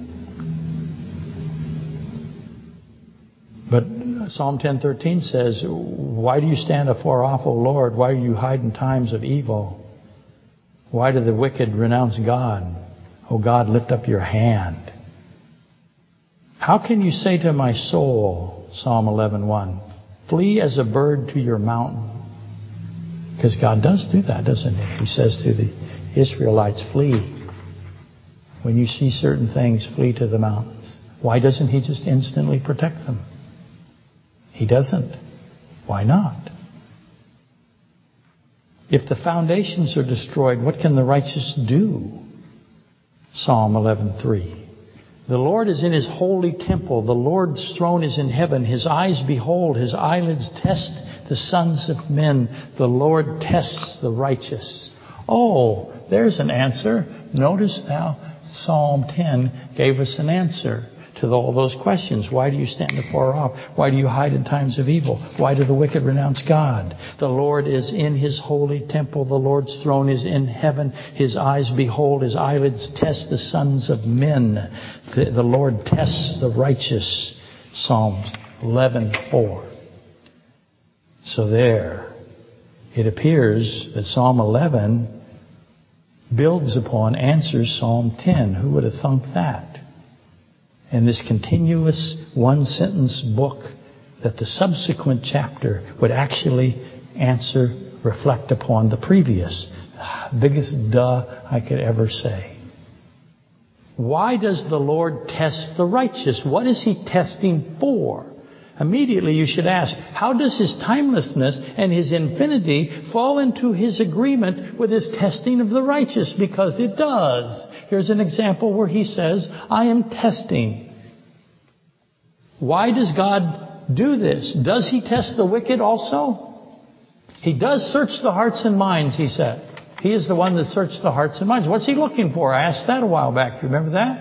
But Psalm 10:13 says, "Why do you stand afar off, O Lord? Why do you hide in times of evil? Why do the wicked renounce God? O God, lift up your hand." How can you say to my soul, Psalm 11:1, "Flee as a bird to your mountain"? Because God does do that, doesn't He? He says to the Israelites, "Flee. When you see certain things, flee to the mountains." Why doesn't He just instantly protect them? He doesn't. Why not? If the foundations are destroyed, what can the righteous do? Psalm 11:3. The Lord is in His holy temple. The Lord's throne is in heaven. His eyes behold. His eyelids test the sons of men. The Lord tests the righteous. Oh, there's an answer. Notice now, Psalm 10 gave us an answer to all those questions. Why do you stand afar off? Why do you hide in times of evil? Why do the wicked renounce God? The Lord is in His holy temple. The Lord's throne is in heaven. His eyes behold. His eyelids test the sons of men. The Lord tests the righteous. Psalms 11:4. So there, it appears that Psalm 11 builds upon, answers Psalm 10. Who would have thunk that? And this continuous one-sentence book, that the subsequent chapter would actually answer, reflect upon the previous. Biggest duh I could ever say. Why does the Lord test the righteous? What is He testing for? Immediately you should ask, how does His timelessness and His infinity fall into His agreement with His testing of the righteous? Because it does. Here's an example where He says, "I am testing." Why does God do this? Does He test the wicked also? He does search the hearts and minds, He said. He is the one that searched the hearts and minds. What's He looking for? I asked that a while back. Do you remember that?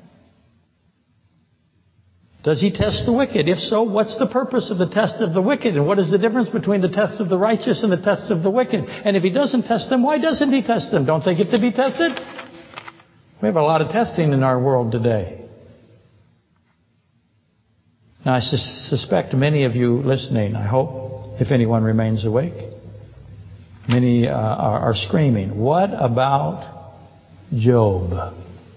Does He test the wicked? If so, what's the purpose of the test of the wicked? And what is the difference between the test of the righteous and the test of the wicked? And if He doesn't test them, why doesn't He test them? Don't they get to be tested? We have a lot of testing in our world today. Now, I suspect many of you listening, I hope, if anyone remains awake, many are screaming, "What about Job?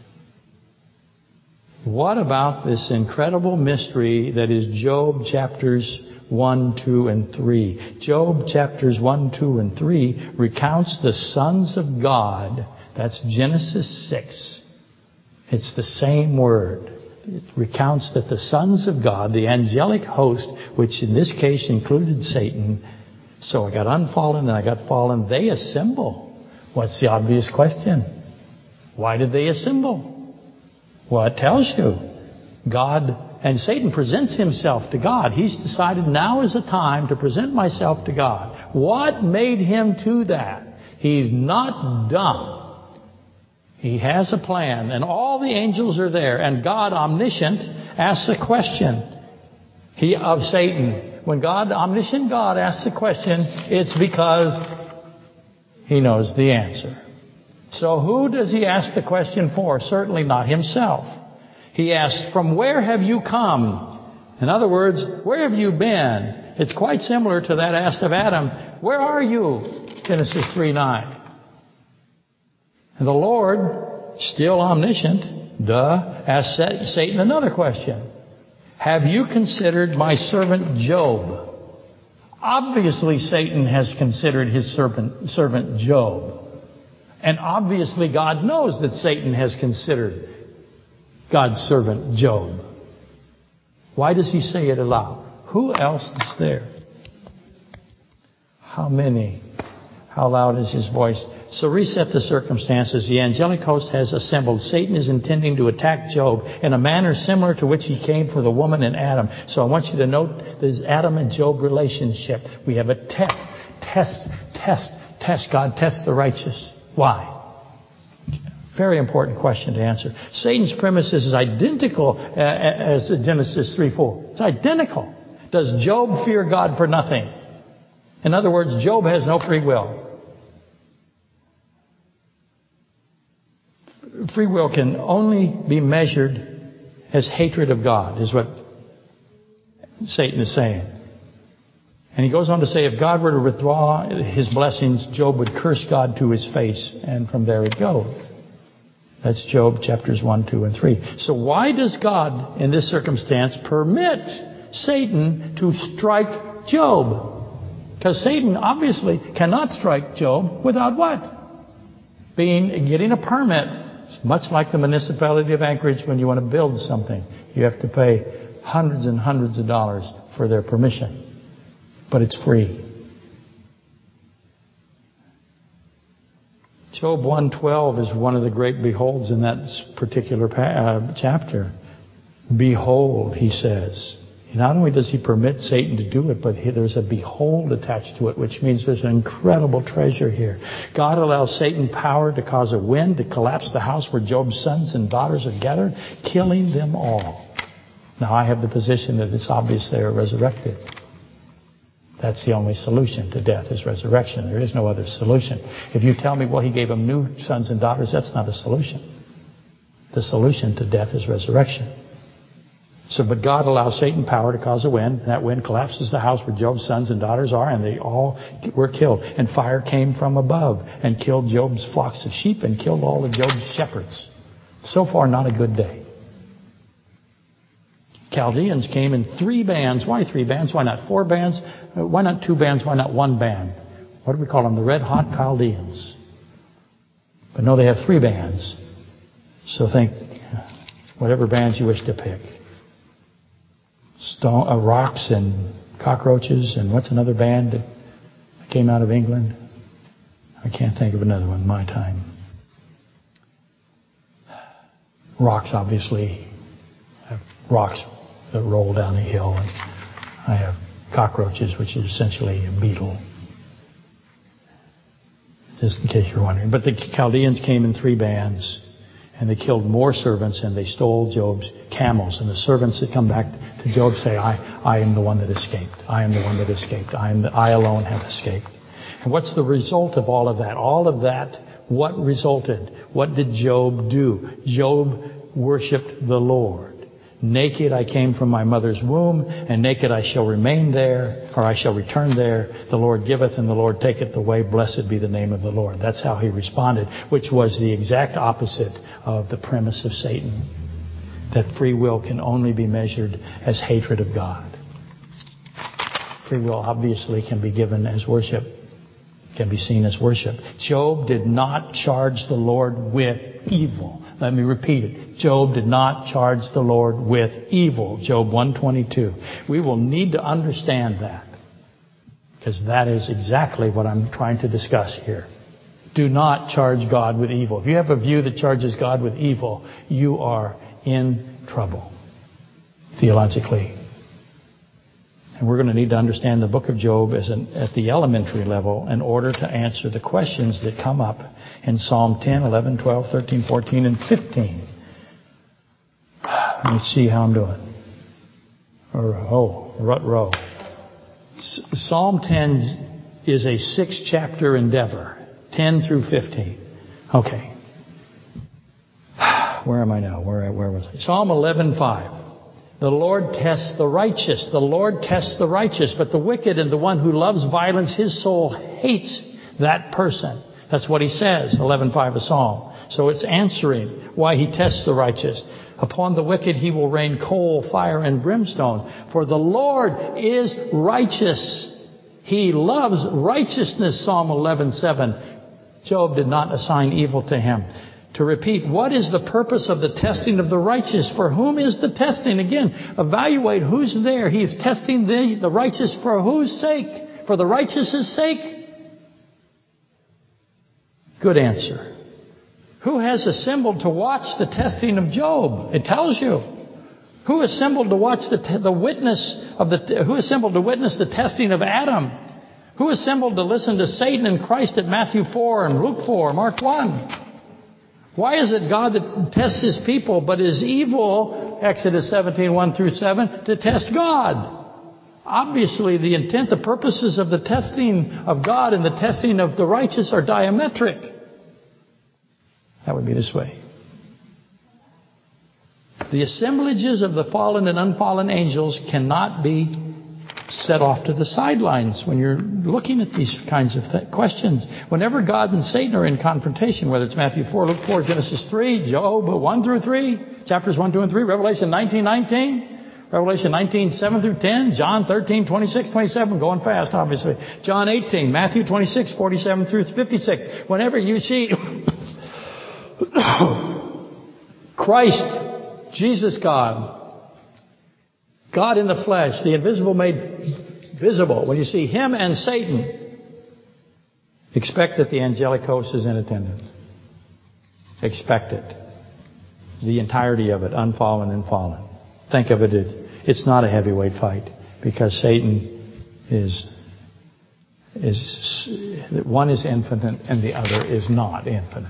What about this incredible mystery that is Job chapters 1, 2, and 3? Job chapters 1, 2, and 3 recounts the sons of God. That's Genesis 6. It's the same word. It recounts that the sons of God, the angelic host, which in this case included Satan, so I got unfallen and I got fallen, they assemble. What's the obvious question? Why did they assemble? Well, it tells you. God, and Satan presents himself to God. He's decided now is the time to present myself to God. What made him do that? He's not dumb. He has a plan, and all the angels are there, and God, omniscient, asks a question of Satan. When God, omniscient God, asks a question, it's because He knows the answer. So who does He ask the question for? Certainly not Himself. He asks, "From where have you come?" In other words, where have you been? It's quite similar to that asked of Adam, "Where are you?" Genesis 3:9. And the Lord, still omniscient, Ask Satan another question. Have you considered my servant Job? Obviously, Satan has considered his servant Job. And obviously, God knows that Satan has considered God's servant Job. Why does he say it aloud? Who else is there? How many? How loud is his voice? So reset the circumstances. The angelic host has assembled. Satan is intending to attack Job in a manner similar to which he came for the woman and Adam. So I want you to note this Adam and Job relationship. We have a test. God tests the righteous. Why? Very important question to answer. Satan's premise is identical as Genesis 3:4. It's identical. Does Job fear God for nothing? In other words, Job has no free will. Free will can only be measured as hatred of God, is what Satan is saying. And he goes on to say, if God were to withdraw his blessings, Job would curse God to his face. And from there it goes. That's Job chapters 1, 2, and 3. So why does God, in this circumstance, permit Satan to strike Job? Because Satan obviously cannot strike Job without what? Getting a permit. It's much like the municipality of Anchorage when you want to build something. You have to pay hundreds and hundreds of dollars for their permission. But it's free. Job 1:12 is one of the great beholds in that particular chapter. Behold, he says. Not only does he permit Satan to do it, but there's a behold attached to it, which means there's an incredible treasure here. God allows Satan power to cause a wind to collapse the house where Job's sons and daughters are gathered, killing them all. Now, I have the position that it's obvious they are resurrected. That's the only solution to death is resurrection. There is no other solution. If you tell me, well, he gave them new sons and daughters, that's not a solution. The solution to death is resurrection. So, but God allows Satan power to cause a wind. That wind collapses the house where Job's sons and daughters are, and they all were killed. And fire came from above and killed Job's flocks of sheep and killed all of Job's shepherds. So far, not a good day. Chaldeans came in 3 bands. Why 3 bands? Why not 4 bands? Why not 2 bands? Why not 1 band? What do we call them? The red hot Chaldeans. But no, they have 3 bands. So think whatever bands you wish to pick. Rocks and cockroaches, and what's another band that came out of England? I can't think of another one in my time. Rocks, obviously. I have rocks that roll down a hill, and I have cockroaches, which is essentially a beetle. Just in case you're wondering. But the Chaldeans came in 3 bands. And they killed more servants, and they stole Job's camels. And the servants that come back to Job say, I am the one that escaped. I am the one that escaped. I alone have escaped. And what's the result of all of that? All of that, what resulted? What did Job do? Job worshipped the Lord. Naked I came from my mother's womb, and naked I shall remain there, or I shall return there. The Lord giveth, and the Lord taketh away. Blessed be the name of the Lord. That's how he responded, which was the exact opposite of the premise of Satan, that free will can only be measured as hatred of God. Free will obviously can be given as worship, can be seen as worship. Job did not charge the Lord with evil. Let me repeat it. Job did not charge the Lord with evil. Job 1:22. We will need to understand that, because that is exactly what I'm trying to discuss here. Do not charge God with evil. If you have a view that charges God with evil, you are in trouble, theologically. And we're going to need to understand the book of Job at the elementary level in order to answer the questions that come up in Psalm 10, 11, 12, 13, 14, and 15. Let me see how I'm doing. Rut row. Psalm 10 is a 6-chapter endeavor. 10 through 15. Okay. Where am I now? Where was I? Psalm 11:5. The Lord tests the righteous. The Lord tests the righteous. But the wicked and the one who loves violence, his soul hates that person. That's what he says, 11:5 of Psalm. So it's answering why he tests the righteous. Upon the wicked he will rain coal, fire, and brimstone. For the Lord is righteous. He loves righteousness, Psalm 11:7. Job did not assign evil to him. To repeat, what is the purpose of the testing of the righteous? For whom is the testing? Again, evaluate who's there. He's testing the righteous for whose sake? For the righteous' sake? Good answer. Who has assembled to watch the testing of Job? It tells you. Who assembled to watch Who assembled to witness the testing of Adam? Who assembled to listen to Satan and Christ at Matthew 4 and Luke 4, Mark 1? Why is it God that tests His people, but is evil, Exodus 17, 1 through 7, to test God? Obviously, the intent, the purposes of the testing of God and the testing of the righteous are diametric. That would be this way. The assemblages of the fallen and unfallen angels cannot be set off to the sidelines when you're looking at these kinds of questions. Whenever God and Satan are in confrontation, whether it's Matthew 4, Luke 4, Genesis 3, Job 1 through 3, chapters 1, 2, and 3, Revelation 19, 19, Revelation 19, 7 through 10, John 13, 26, 27, going fast, obviously. John 18, Matthew 26, 47 through 56. Whenever you see Christ, Jesus God, God in the flesh, the invisible made visible. When you see Him and Satan, expect that the angelic host is in attendance. Expect it. The entirety of it, unfallen and fallen. Think of it as it's not a heavyweight fight because Satan is one is infinite and the other is not infinite.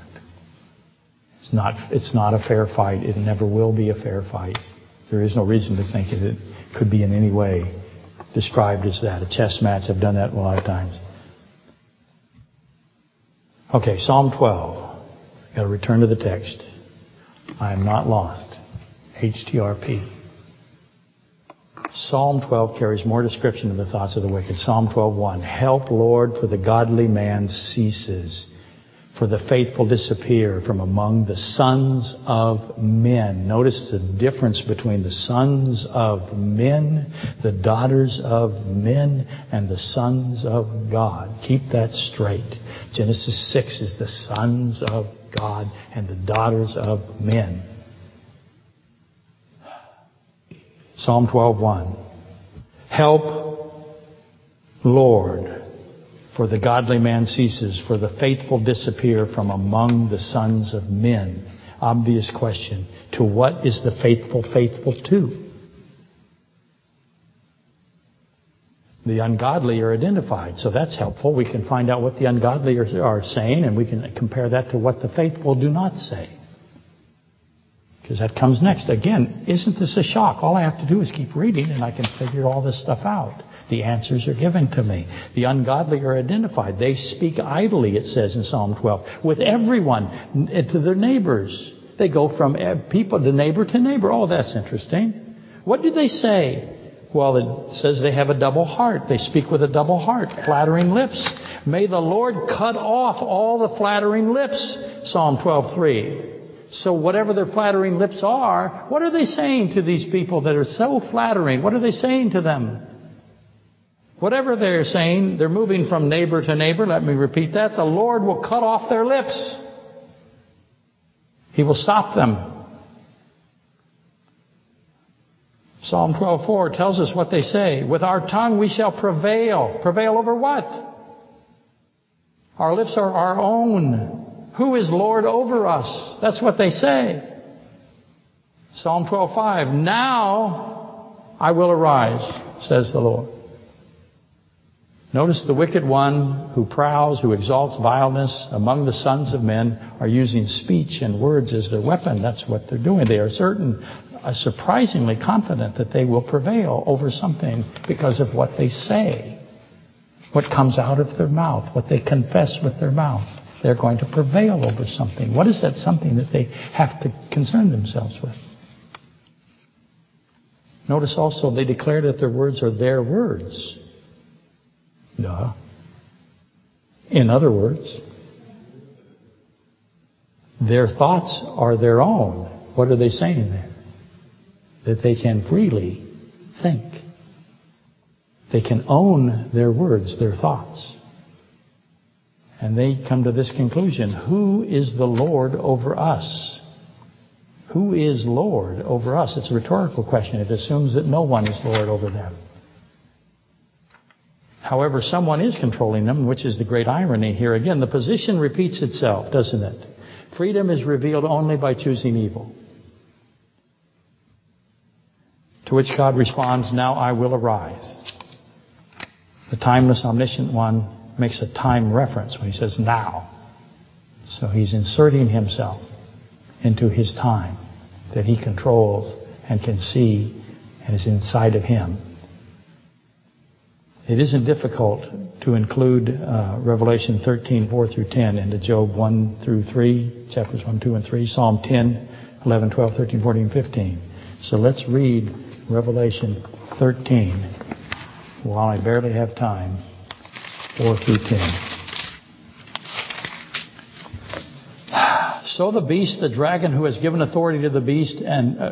It's not a fair fight. It never will be a fair fight. There is no reason to think it could be in any way described as that. A chess match, I've done that a lot of times. Okay, Psalm 12. Got to return to the text. I am not lost. HTRP. Psalm 12 carries more description of the thoughts of the wicked. Psalm 12:1. Help, Lord, for the godly man ceases. For the faithful disappear from among the sons of men. Notice the difference between the sons of men, the daughters of men, and the sons of God. Keep that straight. Genesis 6 is the sons of God and the daughters of men. Psalm 12:1. Help, Lord. For the godly man ceases, for the faithful disappear from among the sons of men. Obvious question. To what is the faithful faithful to? The ungodly are identified, so that's helpful. We can find out what the ungodly are saying, and we can compare that to what the faithful do not say. Because that comes next. Again, isn't this a shock? All I have to do is keep reading, and I can figure all this stuff out. The answers are given to me. The ungodly are identified. They speak idly, it says in Psalm 12, with everyone, to their neighbors. They go from people to neighbor. Oh, that's interesting. What do they say? Well, it says they have a double heart. They speak with a double heart, flattering lips. May the Lord cut off all the flattering lips, Psalm 12:3. So whatever their flattering lips are, what are they saying to these people that are so flattering? What are they saying to them? Whatever they're saying, they're moving from neighbor to neighbor. Let me repeat that. The Lord will cut off their lips. He will stop them. Psalm 12:4 tells us what they say. With our tongue we shall prevail. Prevail over what? Our lips are our own. Who is Lord over us? That's what they say. Psalm 12:5. Now I will arise, says the Lord. Notice the wicked one who prowls, who exalts vileness among the sons of men are using speech and words as their weapon. That's what they're doing. They are surprisingly confident that they will prevail over something because of what they say, what comes out of their mouth, what they confess with their mouth. They're going to prevail over something. What is that something that they have to concern themselves with? Notice also they declare that their words are their words. Duh. In other words, Their thoughts are their own. What are they saying there? That they can freely think. They can own their words, their thoughts. And they come to this conclusion: who is the Lord over us? Who is Lord over us? It's a rhetorical question. It assumes that no one is Lord over them. However, someone is controlling them, which is the great irony here. Again, the position repeats itself, doesn't it? Freedom is revealed only by choosing evil. To which God responds, now I will arise. The timeless, omniscient one makes a time reference when he says now. So he's inserting himself into his time that he controls and can see and is inside of him. It isn't difficult to include Revelation 13, 4 through 10 into Job 1 through 3, chapters 1, 2, and 3, Psalm 10, 11, 12, 13, 14, 15. So let's read Revelation 13 while I barely have time, 4 through 10. So the beast, the dragon, who has given authority to the beast,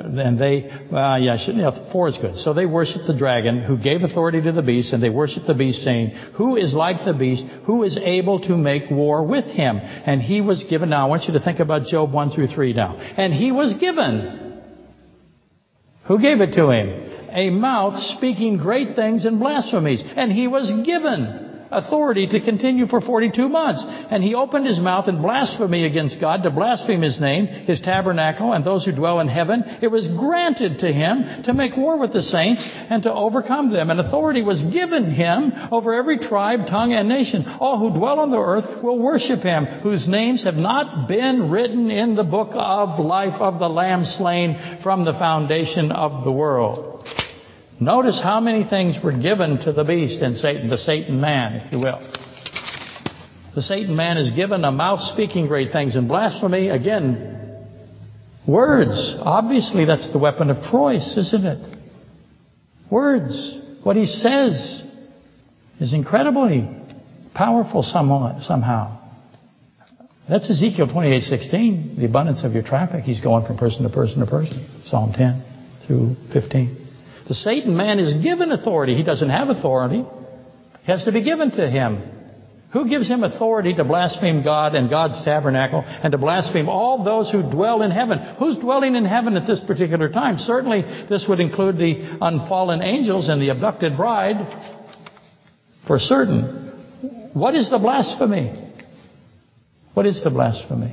four is good. So they worship the dragon, who gave authority to the beast, and they worship the beast, saying, who is like the beast, who is able to make war with him? And he was given, now I want you to think about Job 1 through 3 now. And he was given. Who gave it to him? A mouth speaking great things and blasphemies. And he was given authority to continue for 42 months. And he opened his mouth in blasphemy against God, to blaspheme his name, his tabernacle, and those who dwell in heaven. It was granted to him to make war with the saints and to overcome them. And authority was given him over every tribe, tongue, and nation. All who dwell on the earth will worship him, whose names have not been written in the book of life of the Lamb slain from the foundation of the world. Notice how many things were given to the beast and Satan, the Satan man, if you will. The Satan man is given a mouth speaking great things and blasphemy. Again, words. Obviously, that's the weapon of choice, isn't it? Words. What he says is incredibly powerful somehow. That's Ezekiel 28:16. The abundance of your traffic. He's going from person to person to person. Psalm 10 through 15. The Satan man is given authority. He doesn't have authority. It has to be given to him. Who gives him authority to blaspheme God and God's tabernacle and to blaspheme all those who dwell in heaven? Who's dwelling in heaven at this particular time? Certainly this would include the unfallen angels and the abducted bride. For certain. What is the blasphemy? What is the blasphemy?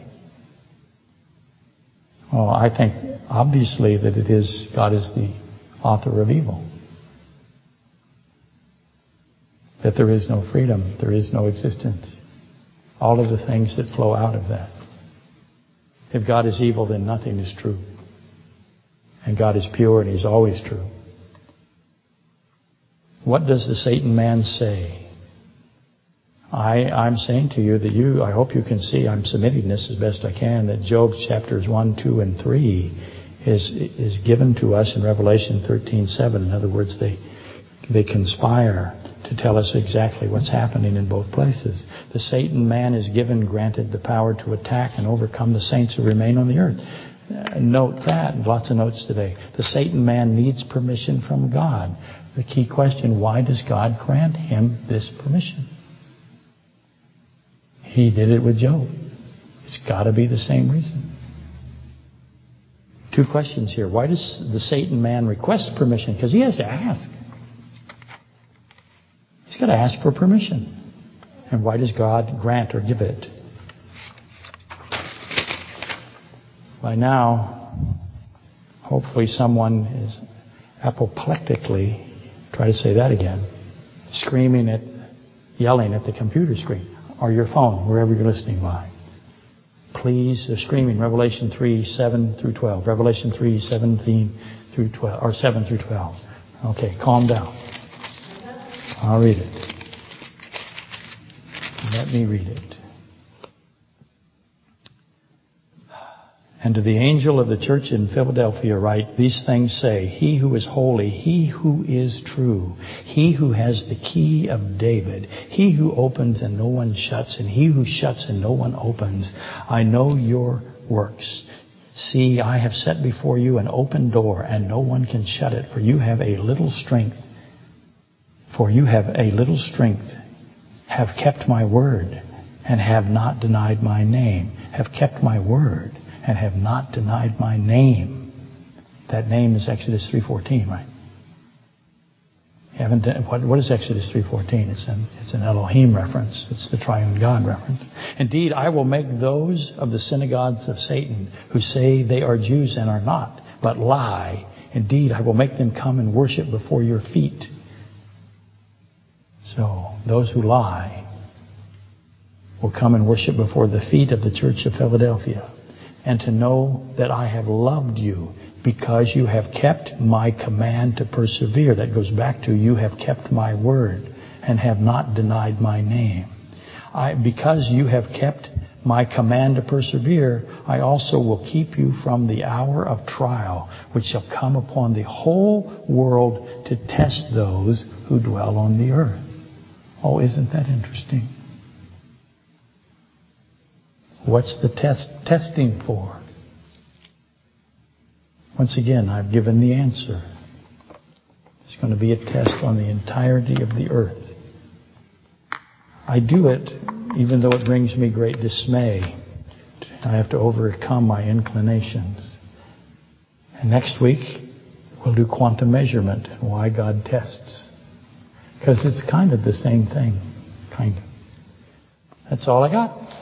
Well, I think obviously that it is God is the author of evil. That there is no freedom, there is no existence. All of the things that flow out of that. If God is evil, then nothing is true. And God is pure and He's always true. What does the Satan man say? I'm saying to you that I hope you can see, I'm submitting this as best I can, that Job chapters 1, 2, and 3 is given to us in Revelation 13:7. In other words, they conspire to tell us exactly what's happening in both places. The Satan man is granted the power to attack and overcome the saints who remain on the earth. Note that, lots of notes today. The Satan man needs permission from God. The key question, why does God grant him this permission? He did it with Job. It's got to be the same reason. Two questions here. Why does the Satan man request permission? Because he has to ask. He's got to ask for permission. And why does God grant or give it? By now, hopefully someone is apoplectically, try to say that again, yelling at the computer screen or your phone, wherever you're listening by. Please, they're screaming, Revelation 3, 7 through 12. Revelation 3, 17 through 12, or 7 through 12. Okay, calm down. I'll read it. Let me read it. And to the angel of the church in Philadelphia write, these things say, He who is holy, He who is true, He who has the key of David, He who opens and no one shuts, and He who shuts and no one opens. I know your works. See, I have set before you an open door, and no one can shut it, for you have a little strength. For you have a little strength, have kept my word, and have not denied my name. Have kept my word, and have not denied my name. That name is Exodus 3:14, right? What is Exodus 3:14? It's an Elohim reference. It's the Triune God reference. Indeed, I will make those of the synagogues of Satan who say they are Jews and are not, but lie. Indeed, I will make them come and worship before your feet. So, those who lie will come and worship before the feet of the Church of Philadelphia. And to know that I have loved you because you have kept my command to persevere. That goes back to you have kept my word and have not denied my name. Because you have kept my command to persevere, I also will keep you from the hour of trial, which shall come upon the whole world to test those who dwell on the earth. Oh, isn't that interesting? What's the testing for? Once again, I've given the answer. It's going to be a test on the entirety of the earth. I do it even though it brings me great dismay. I have to overcome my inclinations. And next week, we'll do quantum measurement and why God tests. Because it's kind of the same thing. Kind of. That's all I got.